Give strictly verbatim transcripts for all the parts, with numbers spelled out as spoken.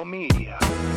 Now Media.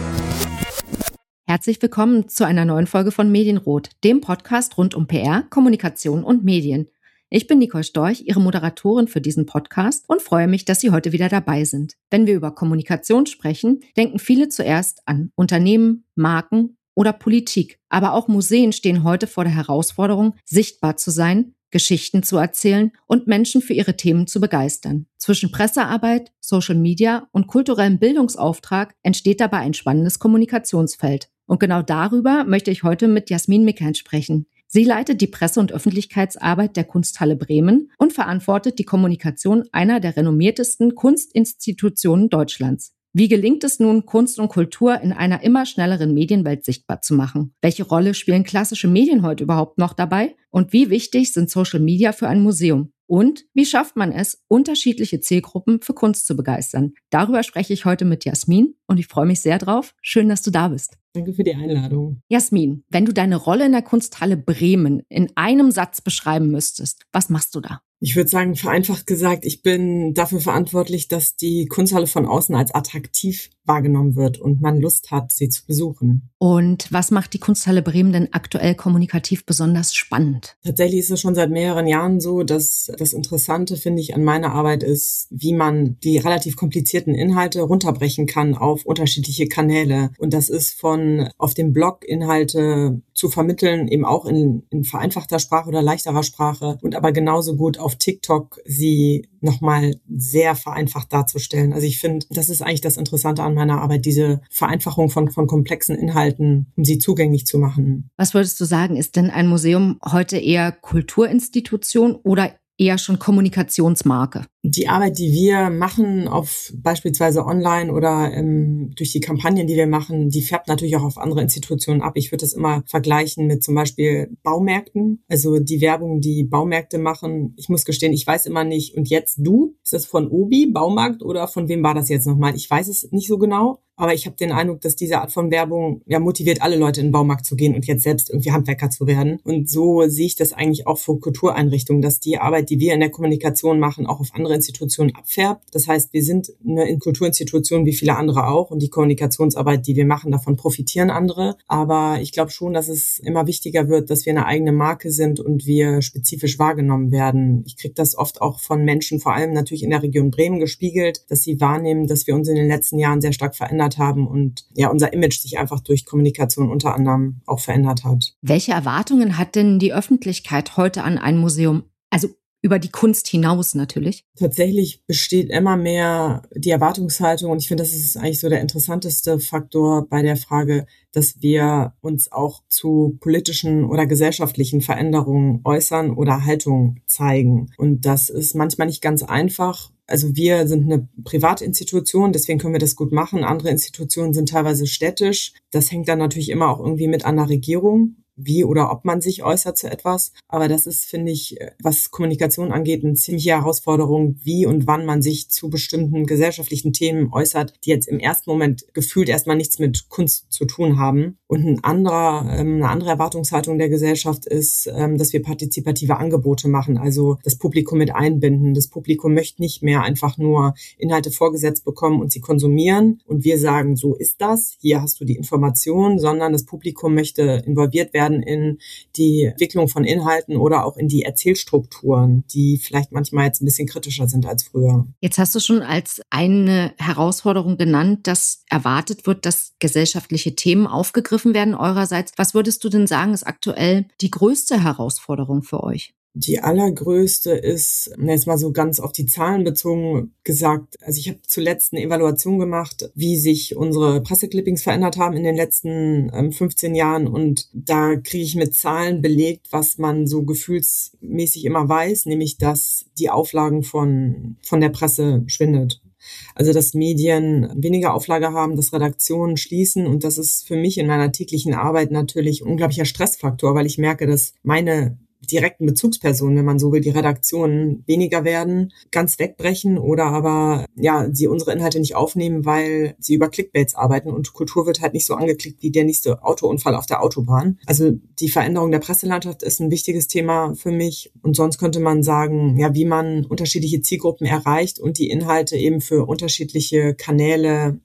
Herzlich willkommen zu einer neuen Folge von Medienrot, dem Podcast rund um P R, Kommunikation und Medien. Ich bin Nicole Storch, Ihre Moderatorin für diesen Podcast und freue mich, dass Sie heute wieder dabei sind. Wenn wir über Kommunikation sprechen, denken viele zuerst an Unternehmen, Marken oder Politik. Aber auch Museen stehen heute vor der Herausforderung, sichtbar zu sein, Geschichten zu erzählen und Menschen für ihre Themen zu begeistern. Zwischen Pressearbeit, Social Media und kulturellem Bildungsauftrag entsteht dabei ein spannendes Kommunikationsfeld. Und genau darüber möchte ich heute mit Jasmin Mickern sprechen. Sie leitet die Presse- und Öffentlichkeitsarbeit der Kunsthalle Bremen und verantwortet die Kommunikation einer der renommiertesten Kunstinstitutionen Deutschlands. Wie gelingt es nun, Kunst und Kultur in einer immer schnelleren Medienwelt sichtbar zu machen? Welche Rolle spielen klassische Medien heute überhaupt noch dabei? Und wie wichtig sind Social Media für ein Museum? Und wie schafft man es, unterschiedliche Zielgruppen für Kunst zu begeistern? Darüber spreche ich heute mit Jasmin und ich freue mich sehr drauf. Schön, dass du da bist. Danke für die Einladung. Jasmin, wenn du deine Rolle in der Kunsthalle Bremen in einem Satz beschreiben müsstest, was machst du da? Ich würde sagen, vereinfacht gesagt, ich bin dafür verantwortlich, dass die Kunsthalle von außen als attraktiv wahrgenommen wird und man Lust hat, sie zu besuchen. Und was macht die Kunsthalle Bremen denn aktuell kommunikativ besonders spannend? Tatsächlich ist es schon seit mehreren Jahren so, dass das Interessante, finde ich, an meiner Arbeit ist, wie man die relativ komplizierten Inhalte runterbrechen kann auf unterschiedliche Kanäle. Und das ist von auf dem Blog Inhalte zu vermitteln, eben auch in, in vereinfachter Sprache oder leichterer Sprache und aber genauso gut auf TikTok sie nochmal sehr vereinfacht darzustellen. Also ich finde, das ist eigentlich das Interessante an meiner Arbeit, diese Vereinfachung von, von komplexen Inhalten, um sie zugänglich zu machen. Was würdest du sagen, ist denn ein Museum heute eher Kulturinstitution oder eher schon Kommunikationsmarke? Die Arbeit, die wir machen, auf beispielsweise online oder ähm, durch die Kampagnen, die wir machen, die färbt natürlich auch auf andere Institutionen ab. Ich würde das immer vergleichen mit zum Beispiel Baumärkten. Also die Werbung, die Baumärkte machen. Ich muss gestehen, ich weiß immer nicht. Und jetzt du? Ist das von Obi, Baumarkt, oder von wem war das jetzt nochmal? Ich weiß es nicht so genau. Aber ich habe den Eindruck, dass diese Art von Werbung ja motiviert, alle Leute in den Baumarkt zu gehen und jetzt selbst irgendwie Handwerker zu werden. Und so sehe ich das eigentlich auch für Kultureinrichtungen, dass die Arbeit, die wir in der Kommunikation machen, auch auf andere Institutionen abfärbt. Das heißt, wir sind eine Kulturinstitution wie viele andere auch und die Kommunikationsarbeit, die wir machen, davon profitieren andere. Aber ich glaube schon, dass es immer wichtiger wird, dass wir eine eigene Marke sind und wir spezifisch wahrgenommen werden. Ich kriege das oft auch von Menschen, vor allem natürlich in der Region Bremen gespiegelt, dass sie wahrnehmen, dass wir uns in den letzten Jahren sehr stark verändert haben und ja, unser Image sich einfach durch Kommunikation unter anderem auch verändert hat. Welche Erwartungen hat denn die Öffentlichkeit heute an ein Museum? Also über die Kunst hinaus natürlich. Tatsächlich besteht immer mehr die Erwartungshaltung und ich finde, das ist eigentlich so der interessanteste Faktor bei der Frage, dass wir uns auch zu politischen oder gesellschaftlichen Veränderungen äußern oder Haltung zeigen. Und das ist manchmal nicht ganz einfach. Also wir sind eine Privatinstitution, deswegen können wir das gut machen. Andere Institutionen sind teilweise städtisch. Das hängt dann natürlich immer auch irgendwie mit an der Regierung, wie oder ob man sich äußert zu etwas. Aber das ist, finde ich, was Kommunikation angeht, eine ziemliche Herausforderung, wie und wann man sich zu bestimmten gesellschaftlichen Themen äußert, die jetzt im ersten Moment gefühlt erstmal nichts mit Kunst zu tun haben. Und ein anderer, eine andere Erwartungshaltung der Gesellschaft ist, dass wir partizipative Angebote machen, also das Publikum mit einbinden. Das Publikum möchte nicht mehr einfach nur Inhalte vorgesetzt bekommen und sie konsumieren. Und wir sagen, so ist das, hier hast du die Information, sondern das Publikum möchte involviert werden in die Entwicklung von Inhalten oder auch in die Erzählstrukturen, die vielleicht manchmal jetzt ein bisschen kritischer sind als früher. Jetzt hast du schon als eine Herausforderung genannt, dass erwartet wird, dass gesellschaftliche Themen aufgegriffen werden eurerseits. Was würdest du denn sagen, ist aktuell die größte Herausforderung für euch? Die allergrößte ist, jetzt mal so ganz auf die Zahlen bezogen gesagt, also ich habe zuletzt eine Evaluation gemacht, wie sich unsere Presseclippings verändert haben in den letzten ähm, fünfzehn Jahren und da kriege ich mit Zahlen belegt, was man so gefühlsmäßig immer weiß, nämlich dass die Auflagen von, von der Presse schwindet. Also dass Medien weniger Auflage haben, dass Redaktionen schließen und das ist für mich in meiner täglichen Arbeit natürlich ein unglaublicher Stressfaktor, weil ich merke, dass meine direkten Bezugspersonen, wenn man so will, die Redaktionen weniger werden, ganz wegbrechen oder aber ja, sie unsere Inhalte nicht aufnehmen, weil sie über Clickbaits arbeiten und Kultur wird halt nicht so angeklickt wie der nächste Autounfall auf der Autobahn. Also die Veränderung der Presselandschaft ist ein wichtiges Thema für mich und sonst könnte man sagen, ja, wie man unterschiedliche Zielgruppen erreicht und die Inhalte eben für unterschiedliche Kanäle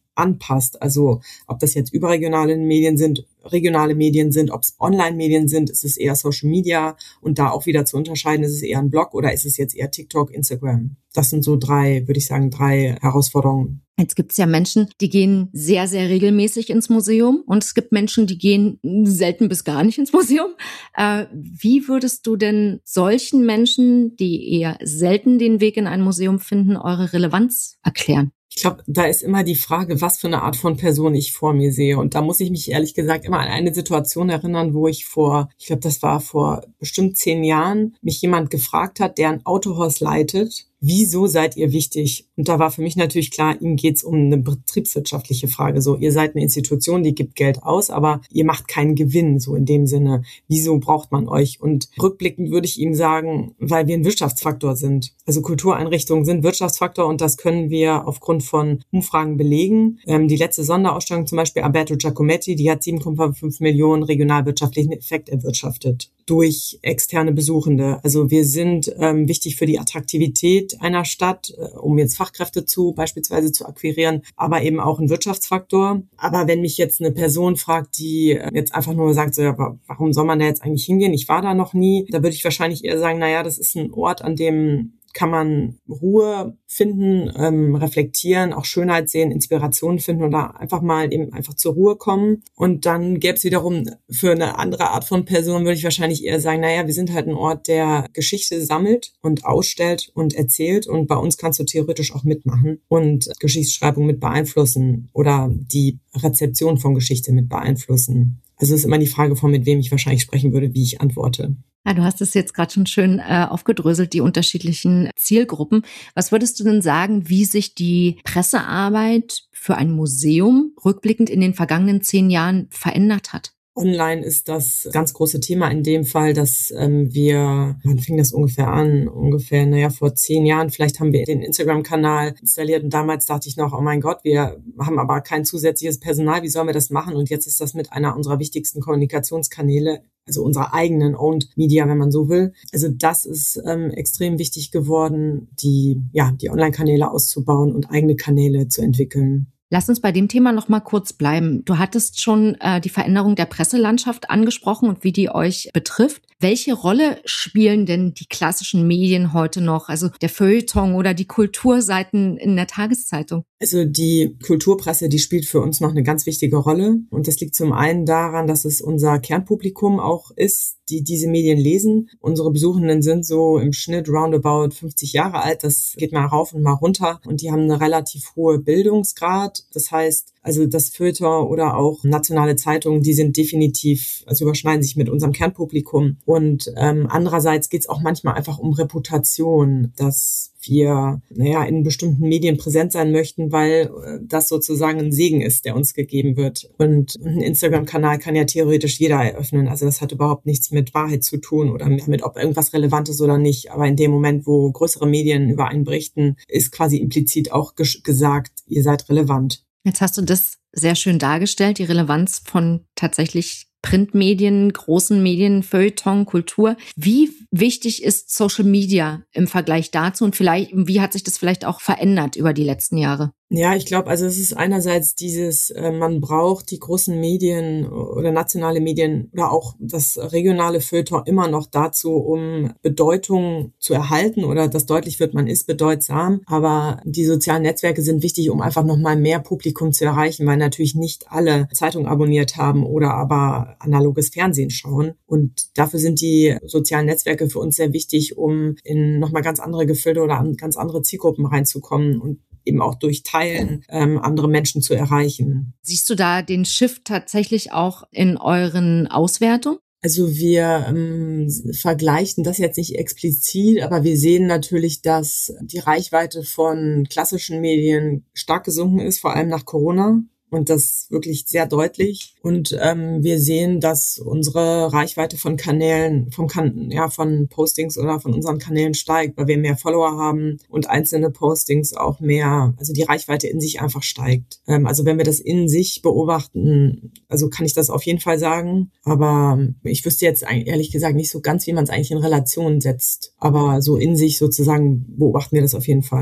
anpasst. Also ob das jetzt überregionale Medien sind, regionale Medien sind, ob es Online-Medien sind, ist es eher Social Media und da auch wieder zu unterscheiden, ist es eher ein Blog oder ist es jetzt eher TikTok, Instagram? Das sind so drei, würde ich sagen, drei Herausforderungen. Jetzt gibt es ja Menschen, die gehen sehr, sehr regelmäßig ins Museum und es gibt Menschen, die gehen selten bis gar nicht ins Museum. Äh, wie würdest du denn solchen Menschen, die eher selten den Weg in ein Museum finden, eure Relevanz erklären? Ich glaube, da ist immer die Frage, was für eine Art von Person ich vor mir sehe. Und da muss ich mich ehrlich gesagt immer an eine Situation erinnern, wo ich vor, ich glaube, das war vor bestimmt zehn Jahren, mich jemand gefragt hat, der ein Autohaus leitet. Wieso seid ihr wichtig? Und da war für mich natürlich klar, ihm geht's um eine betriebswirtschaftliche Frage. So, ihr seid eine Institution, die gibt Geld aus, aber ihr macht keinen Gewinn, so in dem Sinne. Wieso braucht man euch? Und rückblickend würde ich ihm sagen, weil wir ein Wirtschaftsfaktor sind. Also Kultureinrichtungen sind Wirtschaftsfaktor und das können wir aufgrund von Umfragen belegen. Ähm, die letzte Sonderausstellung zum Beispiel, Alberto Giacometti, die hat sieben Komma fünf Millionen regionalwirtschaftlichen Effekt erwirtschaftet durch externe Besuchende. Also wir sind ähm, wichtig für die Attraktivität einer Stadt, äh, um jetzt Fachkräfte zu beispielsweise zu akquirieren, aber eben auch ein Wirtschaftsfaktor. Aber wenn mich jetzt eine Person fragt, die äh, jetzt einfach nur sagt, so, ja, warum soll man da jetzt eigentlich hingehen? Ich war da noch nie. Da würde ich wahrscheinlich eher sagen, naja, das ist ein Ort, an dem kann man Ruhe finden, ähm, reflektieren, auch Schönheit sehen, Inspiration finden oder einfach mal eben einfach zur Ruhe kommen. Und dann gäbe es wiederum für eine andere Art von Person, würde ich wahrscheinlich eher sagen, naja, wir sind halt ein Ort, der Geschichte sammelt und ausstellt und erzählt und bei uns kannst du theoretisch auch mitmachen und Geschichtsschreibung mit beeinflussen oder die Rezeption von Geschichte mit beeinflussen. Also es ist immer die Frage von, mit wem ich wahrscheinlich sprechen würde, wie ich antworte. Ja, du hast es jetzt gerade schon schön äh, aufgedröselt, die unterschiedlichen Zielgruppen. Was würdest du denn sagen, wie sich die Pressearbeit für ein Museum rückblickend in den vergangenen zehn Jahren verändert hat? Online ist das ganz große Thema in dem Fall, dass ähm, wir, wann fing das ungefähr an? Ungefähr, naja, vor zehn Jahren, vielleicht haben wir den Instagram-Kanal installiert und damals dachte ich noch, oh mein Gott, wir haben aber kein zusätzliches Personal, wie sollen wir das machen? Und jetzt ist das mit einer unserer wichtigsten Kommunikationskanäle, also unserer eigenen Owned Media, wenn man so will. Also das ist ähm, extrem wichtig geworden, die, ja, die Online-Kanäle auszubauen und eigene Kanäle zu entwickeln. Lass uns bei dem Thema noch mal kurz bleiben. Du hattest schon äh, die Veränderung der Presselandschaft angesprochen und wie die euch betrifft. Welche Rolle spielen denn die klassischen Medien heute noch, also der Feuilleton oder die Kulturseiten in der Tageszeitung? Also die Kulturpresse, die spielt für uns noch eine ganz wichtige Rolle. Und das liegt zum einen daran, dass es unser Kernpublikum auch ist, die diese Medien lesen. Unsere Besuchenden sind so im Schnitt roundabout fünfzig Jahre alt. Das geht mal rauf und mal runter. Und die haben eine relativ hohe Bildungsgrad. Das heißt, also das Feuilleton oder auch nationale Zeitungen, die sind definitiv, also überschneiden sich mit unserem Kernpublikum. Und ähm, andererseits geht es auch manchmal einfach um Reputation, dass wir, naja, in bestimmten Medien präsent sein möchten, weil äh, das sozusagen ein Segen ist, der uns gegeben wird. Und ein Instagram-Kanal kann ja theoretisch jeder eröffnen. Also das hat überhaupt nichts mit Wahrheit zu tun oder mit, ob irgendwas relevant ist oder nicht. Aber in dem Moment, wo größere Medien über einen berichten, ist quasi implizit auch ges- gesagt, ihr seid relevant. Jetzt hast du das sehr schön dargestellt, die Relevanz von tatsächlich Printmedien, großen Medien, Feuilleton, Kultur. Wie wichtig ist Social Media im Vergleich dazu und vielleicht, wie hat sich das vielleicht auch verändert über die letzten Jahre? Ja, ich glaube, also es ist einerseits dieses, äh, man braucht die großen Medien oder nationale Medien oder auch das regionale Feuilleton immer noch dazu, um Bedeutung zu erhalten oder dass deutlich wird, man ist bedeutsam. Aber die sozialen Netzwerke sind wichtig, um einfach nochmal mehr Publikum zu erreichen, weil natürlich nicht alle Zeitung abonniert haben oder aber analoges Fernsehen schauen. Und dafür sind die sozialen Netzwerke für uns sehr wichtig, um in nochmal ganz andere Gefilde oder an ganz andere Zielgruppen reinzukommen und eben auch durch Teilen ähm, andere Menschen zu erreichen. Siehst du da den Shift tatsächlich auch in euren Auswertungen? Also wir ähm, vergleichen das jetzt nicht explizit, aber wir sehen natürlich, dass die Reichweite von klassischen Medien stark gesunken ist, vor allem nach Corona. Und das wirklich sehr deutlich. Und ähm, wir sehen, dass unsere Reichweite von Kanälen, vom kan- ja, von Postings oder von unseren Kanälen steigt, weil wir mehr Follower haben und einzelne Postings auch mehr, also die Reichweite in sich einfach steigt. Ähm, also wenn wir das in sich beobachten, also kann ich das auf jeden Fall sagen. Aber ich wüsste jetzt ehrlich gesagt nicht so ganz, wie man es eigentlich in Relation setzt. Aber so in sich sozusagen beobachten wir das auf jeden Fall.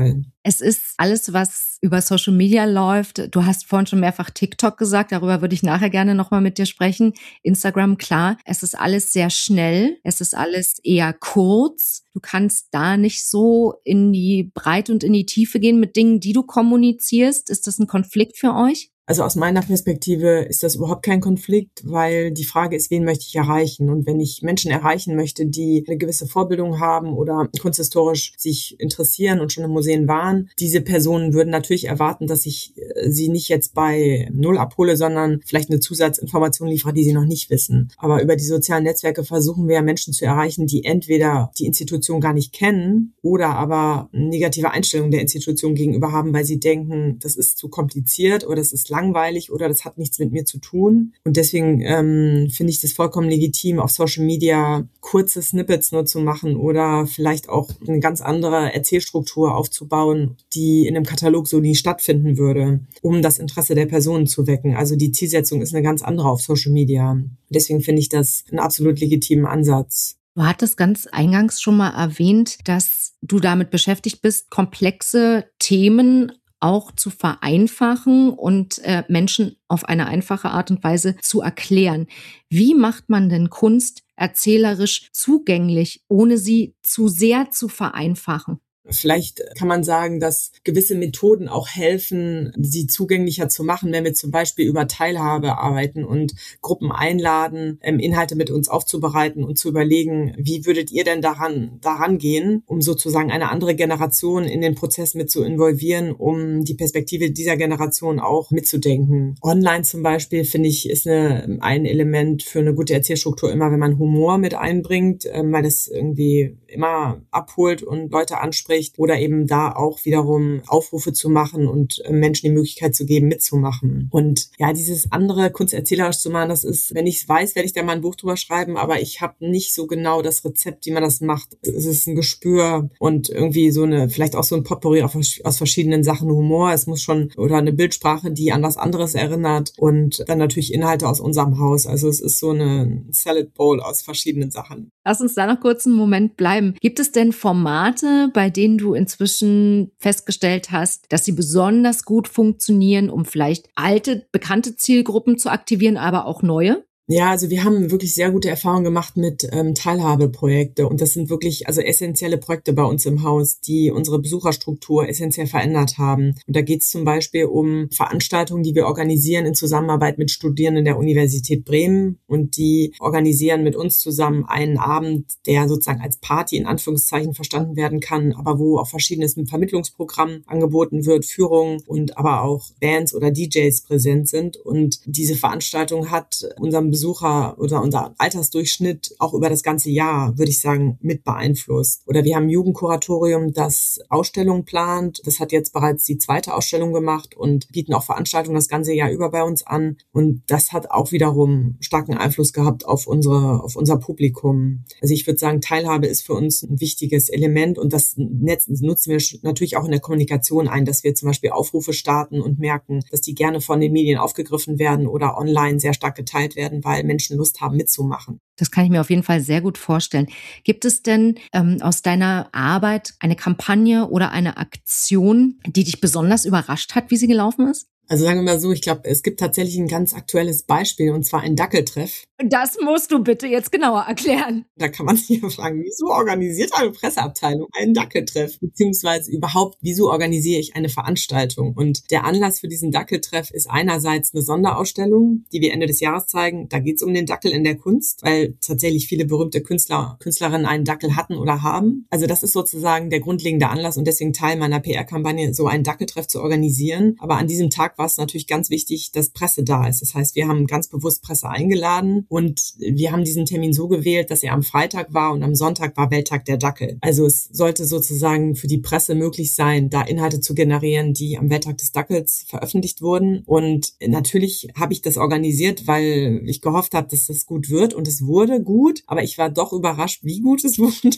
Es ist alles, was über Social Media läuft. Du hast vorhin schon mehrfach TikTok gesagt, darüber würde ich nachher gerne nochmal mit dir sprechen. Instagram, klar. Es ist alles sehr schnell, es ist alles eher kurz. Du kannst da nicht so in die Breite und in die Tiefe gehen mit Dingen, die du kommunizierst. Ist das ein Konflikt für euch? Also aus meiner Perspektive ist das überhaupt kein Konflikt, weil die Frage ist, wen möchte ich erreichen? Und wenn ich Menschen erreichen möchte, die eine gewisse Vorbildung haben oder kunsthistorisch sich interessieren und schon in Museen waren, diese Personen würden natürlich erwarten, dass ich sie nicht jetzt bei Null abhole, sondern vielleicht eine Zusatzinformation liefere, die sie noch nicht wissen. Aber über die sozialen Netzwerke versuchen wir ja Menschen zu erreichen, die entweder die Institution gar nicht kennen oder aber negative Einstellungen der Institution gegenüber haben, weil sie denken, das ist zu kompliziert oder das ist langweilig oder das hat nichts mit mir zu tun. Und deswegen ähm, finde ich das vollkommen legitim, auf Social Media kurze Snippets nur zu machen oder vielleicht auch eine ganz andere Erzählstruktur aufzubauen, die in einem Katalog so nie stattfinden würde, um das Interesse der Personen zu wecken. Also die Zielsetzung ist eine ganz andere auf Social Media. Deswegen finde ich das einen absolut legitimen Ansatz. Du hattest ganz eingangs schon mal erwähnt, dass du damit beschäftigt bist, komplexe Themen auch zu vereinfachen und äh, Menschen auf eine einfache Art und Weise zu erklären. Wie macht man denn Kunst erzählerisch zugänglich, ohne sie zu sehr zu vereinfachen? Vielleicht kann man sagen, dass gewisse Methoden auch helfen, sie zugänglicher zu machen, wenn wir zum Beispiel über Teilhabe arbeiten und Gruppen einladen, Inhalte mit uns aufzubereiten und zu überlegen, wie würdet ihr denn daran, daran gehen, um sozusagen eine andere Generation in den Prozess mit zu involvieren, um die Perspektive dieser Generation auch mitzudenken. Online zum Beispiel, finde ich, ist eine, ein Element für eine gute Erzählstruktur immer, wenn man Humor mit einbringt, weil das irgendwie immer abholt und Leute anspricht. Oder eben da auch wiederum Aufrufe zu machen und Menschen die Möglichkeit zu geben, mitzumachen. Und ja, dieses andere kunsterzählerisch zu machen, das ist, wenn ich es weiß, werde ich da mal ein Buch drüber schreiben, aber ich habe nicht so genau das Rezept, wie man das macht. Es ist ein Gespür und irgendwie so eine, vielleicht auch so ein Potpourri aus verschiedenen Sachen, Humor. Es muss schon, oder eine Bildsprache, die an was anderes erinnert und dann natürlich Inhalte aus unserem Haus. Also es ist so eine Salad Bowl aus verschiedenen Sachen. Lass uns da noch kurz einen Moment bleiben. Gibt es denn Formate, bei denen du inzwischen festgestellt hast, dass sie besonders gut funktionieren, um vielleicht alte, bekannte Zielgruppen zu aktivieren, aber auch neue? Ja, also wir haben wirklich sehr gute Erfahrungen gemacht mit ähm, Teilhabeprojekte und das sind wirklich also essentielle Projekte bei uns im Haus, die unsere Besucherstruktur essentiell verändert haben. Und da geht es zum Beispiel um Veranstaltungen, die wir organisieren in Zusammenarbeit mit Studierenden der Universität Bremen und die organisieren mit uns zusammen einen Abend, der sozusagen als Party in Anführungszeichen verstanden werden kann, aber wo auch verschiedenes Vermittlungsprogramm angeboten wird, Führungen und aber auch Bands oder D Js präsent sind. Und diese Veranstaltung hat unserem Besucher oder unser Altersdurchschnitt auch über das ganze Jahr, würde ich sagen, mit beeinflusst. Oder wir haben ein Jugendkuratorium, das Ausstellungen plant. Das hat jetzt bereits die zweite Ausstellung gemacht und bieten auch Veranstaltungen das ganze Jahr über bei uns an. Und das hat auch wiederum starken Einfluss gehabt auf unsere, auf unser Publikum. Also ich würde sagen, Teilhabe ist für uns ein wichtiges Element und das Netz nutzen wir natürlich auch in der Kommunikation ein, dass wir zum Beispiel Aufrufe starten und merken, dass die gerne von den Medien aufgegriffen werden oder online sehr stark geteilt werden, weil Menschen Lust haben, mitzumachen. Das kann ich mir auf jeden Fall sehr gut vorstellen. Gibt es denn ähm, aus deiner Arbeit eine Kampagne oder eine Aktion, die dich besonders überrascht hat, wie sie gelaufen ist? Also sagen wir mal so, ich glaube, es gibt tatsächlich ein ganz aktuelles Beispiel, und zwar ein Dackeltreff. Das musst du bitte jetzt genauer erklären. Da kann man sich ja fragen, wieso organisiert eine Presseabteilung einen Dackeltreff? Beziehungsweise überhaupt, wieso organisiere ich eine Veranstaltung? Und der Anlass für diesen Dackeltreff ist einerseits eine Sonderausstellung, die wir Ende des Jahres zeigen. Da geht es um den Dackel in der Kunst, weil tatsächlich viele berühmte Künstler, Künstlerinnen einen Dackel hatten oder haben. Also das ist sozusagen der grundlegende Anlass und deswegen Teil meiner P R-Kampagne, so einen Dackeltreff zu organisieren. Aber an diesem Tag war es natürlich ganz wichtig, dass Presse da ist. Das heißt, wir haben ganz bewusst Presse eingeladen und wir haben diesen Termin so gewählt, dass er am Freitag war und am Sonntag war Welttag der Dackel. Also es sollte sozusagen für die Presse möglich sein, da Inhalte zu generieren, die am Welttag des Dackels veröffentlicht wurden. Und natürlich habe ich das organisiert, weil ich gehofft habe, dass das gut wird und es wurde gut, aber ich war doch überrascht, wie gut es wurde.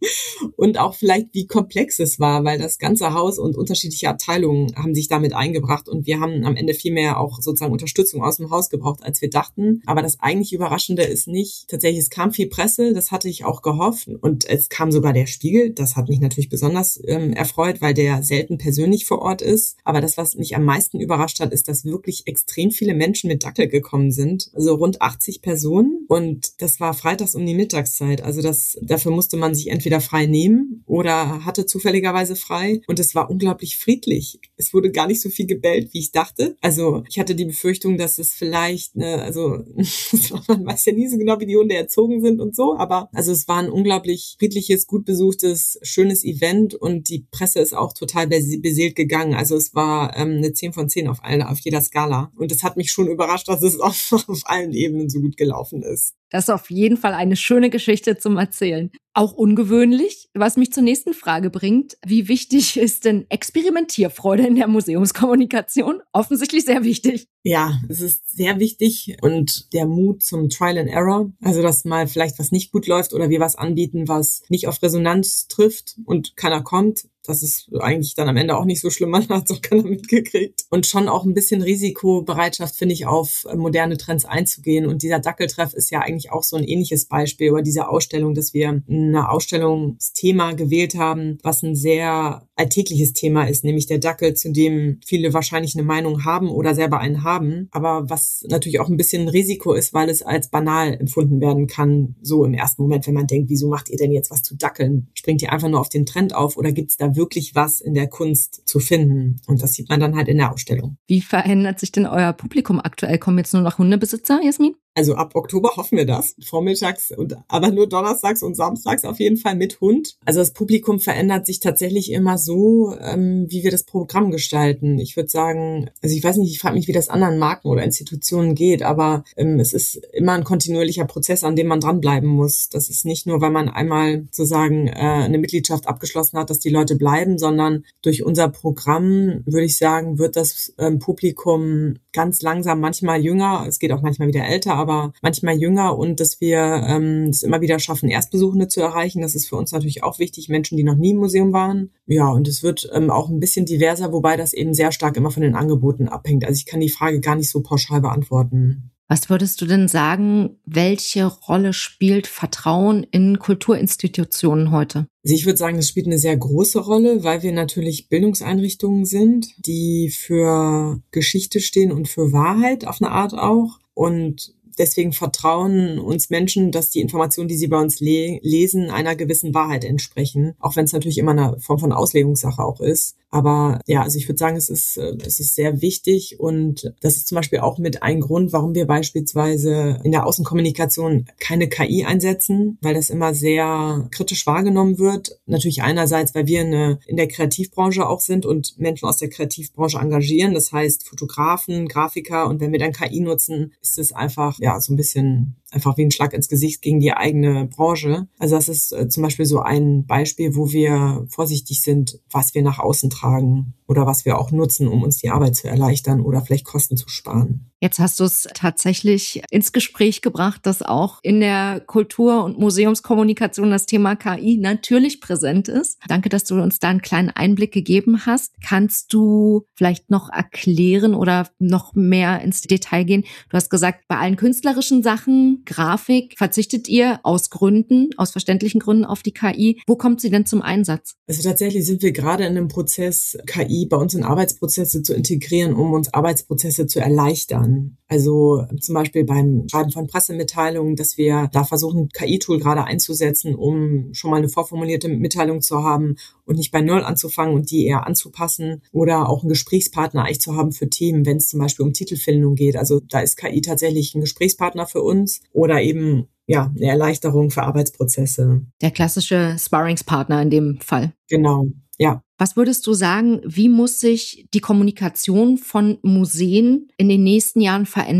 und auch vielleicht, wie komplex es war, weil das ganze Haus und unterschiedliche Abteilungen haben sich damit eingebracht und wir haben am Ende viel mehr auch sozusagen Unterstützung aus dem Haus gebraucht, als wir dachten. Aber das eigentlich Überraschende ist nicht, tatsächlich, es kam viel Presse, das hatte ich auch gehofft und es kam sogar der Spiegel, das hat mich natürlich besonders ähm, erfreut, weil der selten persönlich vor Ort ist. Aber das, was mich am meisten überrascht hat, ist, dass wirklich extrem viele Menschen mit Dackel gekommen sind, also rund achtzig Personen und das war freitags um die Mittagszeit, also das, dafür musste man sich entweder frei nehmen oder hatte zufälligerweise frei und es war unglaublich friedlich. Es wurde gar nicht so viel gebellt, wie ich dachte. Also ich hatte die Befürchtung, dass es vielleicht, ne, also man weiß ja nie so genau, wie die Hunde erzogen sind und so, aber also es war ein unglaublich friedliches, gut besuchtes, schönes Event und die Presse ist auch total beseelt gegangen. Also es war ähm, eine zehn von zehn auf, allen, auf jeder Skala und es hat mich schon überrascht, dass es auf, auf allen Ebenen so gut gelaufen ist. Das ist auf jeden Fall eine schöne Geschichte zum Erzählen. Auch ungewöhnlich, was mich zur nächsten Frage bringt. Wie wichtig ist denn Experimentierfreude in der Museumskommunikation? Offensichtlich sehr wichtig. Ja, es ist sehr wichtig und der Mut zum Trial and Error, also dass mal vielleicht was nicht gut läuft oder wir was anbieten, was nicht auf Resonanz trifft und keiner kommt. Das ist eigentlich dann am Ende auch nicht so schlimm, man hat es auch keiner mitgekriegt. Und schon auch ein bisschen Risikobereitschaft, finde ich, auf moderne Trends einzugehen. Und dieser Dackeltreff ist ja eigentlich auch so ein ähnliches Beispiel oder diese Ausstellung, dass wir ein Ausstellungsthema gewählt haben, was ein sehr alltägliches Thema ist, nämlich der Dackel, zu dem viele wahrscheinlich eine Meinung haben oder selber einen haben, aber was natürlich auch ein bisschen ein Risiko ist, weil es als banal empfunden werden kann, so im ersten Moment, wenn man denkt, wieso macht ihr denn jetzt was zu Dackeln? Springt ihr einfach nur auf den Trend auf oder gibt es da wirklich was in der Kunst zu finden? Und das sieht man dann halt in der Ausstellung. Wie verändert sich denn euer Publikum aktuell? Kommen jetzt nur noch Hundebesitzer, Jasmin? Also ab Oktober hoffen wir das. Vormittags, und aber nur donnerstags und samstags auf jeden Fall mit Hund. Also das Publikum verändert sich tatsächlich immer so, ähm, wie wir das Programm gestalten. Ich würde sagen, also ich weiß nicht, ich frage mich, wie das anderen Marken oder Institutionen geht, aber ähm, es ist immer ein kontinuierlicher Prozess, an dem man dranbleiben muss. Das ist nicht nur, weil man einmal sozusagen äh, eine Mitgliedschaft abgeschlossen hat, dass die Leute bleiben, sondern durch unser Programm, würde ich sagen, wird das ähm, Publikum ganz langsam manchmal jünger. Es geht auch manchmal wieder älter, aber manchmal jünger und dass wir ähm, es immer wieder schaffen, Erstbesuchende zu erreichen. Das ist für uns natürlich auch wichtig, Menschen, die noch nie im Museum waren. Ja, und es wird ähm, auch ein bisschen diverser, wobei das eben sehr stark immer von den Angeboten abhängt. Also ich kann die Frage gar nicht so pauschal beantworten. Was würdest du denn sagen, welche Rolle spielt Vertrauen in Kulturinstitutionen heute? Also ich würde sagen, es spielt eine sehr große Rolle, weil wir natürlich Bildungseinrichtungen sind, die für Geschichte stehen und für Wahrheit auf eine Art auch. Und deswegen vertrauen uns Menschen, dass die Informationen, die sie bei uns le- lesen, einer gewissen Wahrheit entsprechen. Auch wenn es natürlich immer eine Form von Auslegungssache auch ist. Aber ja, also ich würde sagen, es ist, es ist sehr wichtig und das ist zum Beispiel auch mit ein Grund, warum wir beispielsweise in der Außenkommunikation keine K I einsetzen, weil das immer sehr kritisch wahrgenommen wird. Natürlich einerseits, weil wir eine, in der Kreativbranche auch sind und Menschen aus der Kreativbranche engagieren. Das heißt Fotografen, Grafiker und wenn wir dann K I nutzen, ist es einfach ja so ein bisschen einfach wie ein Schlag ins Gesicht gegen die eigene Branche. Also das ist äh, zum Beispiel so ein Beispiel, wo wir vorsichtig sind, was wir nach außen tragen oder was wir auch nutzen, um uns die Arbeit zu erleichtern oder vielleicht Kosten zu sparen. Jetzt hast du es tatsächlich ins Gespräch gebracht, dass auch in der Kultur- und Museumskommunikation das Thema K I natürlich präsent ist. Danke, dass du uns da einen kleinen Einblick gegeben hast. Kannst du vielleicht noch erklären oder noch mehr ins Detail gehen? Du hast gesagt, bei allen künstlerischen Sachen, Grafik, verzichtet ihr aus Gründen, aus verständlichen Gründen auf die K I. Wo kommt sie denn zum Einsatz? Also tatsächlich sind wir gerade in einem Prozess, K I bei uns in Arbeitsprozesse zu integrieren, um uns Arbeitsprozesse zu erleichtern. Also zum Beispiel beim Schreiben von Pressemitteilungen, dass wir da versuchen, K I-Tool gerade einzusetzen, um schon mal eine vorformulierte Mitteilung zu haben und nicht bei Null anzufangen und die eher anzupassen oder auch einen Gesprächspartner eigentlich zu haben für Themen, wenn es zum Beispiel um Titelfindung geht. Also da ist K I tatsächlich ein Gesprächspartner für uns oder eben ja eine Erleichterung für Arbeitsprozesse. Der klassische Sparringspartner in dem Fall. Genau, ja. Was würdest du sagen, wie muss sich die Kommunikation von Museen in den nächsten Jahren verändern?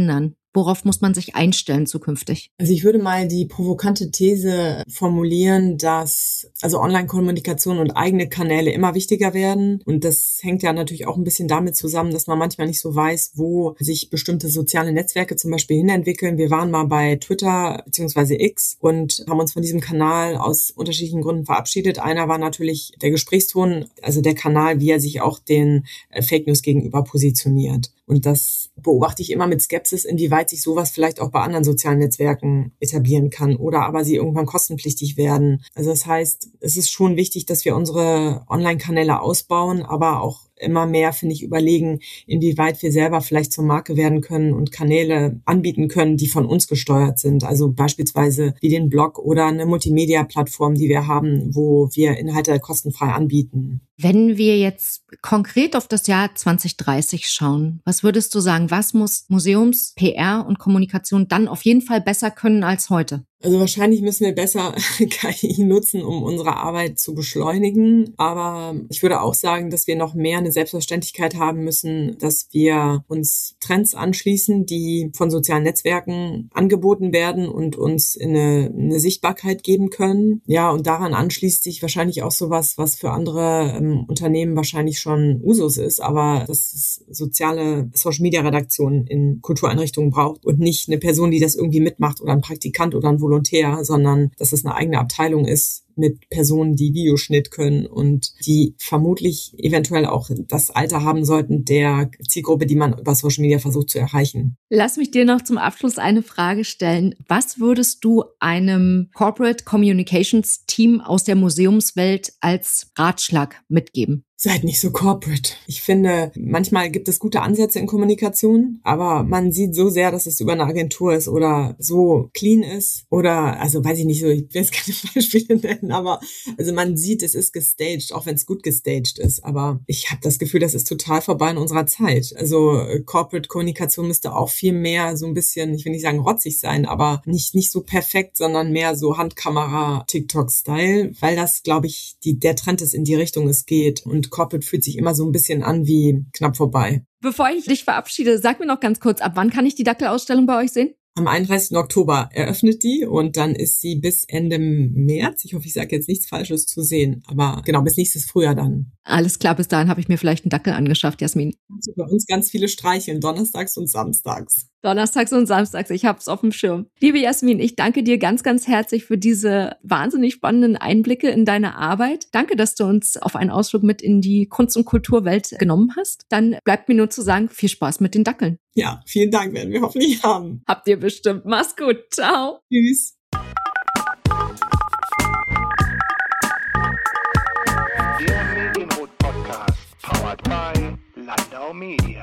Worauf muss man sich einstellen zukünftig? Also ich würde mal die provokante These formulieren, dass also Online-Kommunikation und eigene Kanäle immer wichtiger werden. Und das hängt ja natürlich auch ein bisschen damit zusammen, dass man manchmal nicht so weiß, wo sich bestimmte soziale Netzwerke zum Beispiel hinentwickeln. Wir waren mal bei Twitter bzw. X und haben uns von diesem Kanal aus unterschiedlichen Gründen verabschiedet. Einer war natürlich der Gesprächston, also der Kanal, wie er sich auch den Fake News gegenüber positioniert. Und das beobachte ich immer mit Skepsis, inwieweit sich sowas vielleicht auch bei anderen sozialen Netzwerken etablieren kann oder aber sie irgendwann kostenpflichtig werden. Also das heißt, es ist schon wichtig, dass wir unsere Online-Kanäle ausbauen, aber auch immer mehr, finde ich, überlegen, inwieweit wir selber vielleicht zur Marke werden können und Kanäle anbieten können, die von uns gesteuert sind. Also beispielsweise wie den Blog oder eine Multimedia-Plattform, die wir haben, wo wir Inhalte kostenfrei anbieten. Wenn wir jetzt konkret auf das Jahr zwanzig dreißig schauen, was würdest du sagen, was muss Museums-P R und Kommunikation dann auf jeden Fall besser können als heute? Also wahrscheinlich müssen wir besser K I nutzen, um unsere Arbeit zu beschleunigen. Aber ich würde auch sagen, dass wir noch mehr eine Selbstverständlichkeit haben müssen, dass wir uns Trends anschließen, die von sozialen Netzwerken angeboten werden und uns eine, eine Sichtbarkeit geben können. Ja, und daran anschließt sich wahrscheinlich auch sowas, was für andere ähm, Unternehmen wahrscheinlich schon Usus ist, aber dass es soziale Social-Media-Redaktionen in Kultureinrichtungen braucht und nicht eine Person, die das irgendwie mitmacht oder ein Praktikant oder ein Volontär, sondern dass es eine eigene Abteilung ist mit Personen, die Videoschnitt können und die vermutlich eventuell auch das Alter haben sollten der Zielgruppe, die man über Social Media versucht zu erreichen. Lass mich dir noch zum Abschluss eine Frage stellen. Was würdest du einem Corporate Communications Team aus der Museumswelt als Ratschlag mitgeben? Seid nicht so corporate. Ich finde, manchmal gibt es gute Ansätze in Kommunikation, aber man sieht so sehr, dass es über eine Agentur ist oder so clean ist oder, also weiß ich nicht so, ich will jetzt keine Beispiele nennen, aber also man sieht, es ist gestaged, auch wenn es gut gestaged ist, aber ich habe das Gefühl, das ist total vorbei in unserer Zeit. Also Corporate Kommunikation müsste auch viel mehr so ein bisschen, ich will nicht sagen rotzig sein, aber nicht nicht so perfekt, sondern mehr so Handkamera-TikTok-Style, weil das, glaube ich, die der Trend ist, in die Richtung es geht und Corporate fühlt sich immer so ein bisschen an wie knapp vorbei. Bevor ich dich verabschiede, sag mir noch ganz kurz, ab wann kann ich die Dackelausstellung bei euch sehen? Am einunddreißigsten Oktober eröffnet die und dann ist sie bis Ende März, ich hoffe, ich sage jetzt nichts Falsches, zu sehen, aber genau, bis nächstes Frühjahr dann. Alles klar, bis dahin habe ich mir vielleicht einen Dackel angeschafft, Jasmin. Also bei uns ganz viele Streicheln, donnerstags und samstags. Donnerstags und samstags, ich hab's auf dem Schirm. Liebe Jasmin, ich danke dir ganz, ganz herzlich für diese wahnsinnig spannenden Einblicke in deine Arbeit. Danke, dass du uns auf einen Ausflug mit in die Kunst- und Kulturwelt genommen hast. Dann bleibt mir nur zu sagen, viel Spaß mit den Dackeln. Ja, vielen Dank, werden wir hoffentlich haben. Habt ihr bestimmt. Mach's gut. Ciao. Tschüss. Der Medienrot Podcast, powered by Landau Media.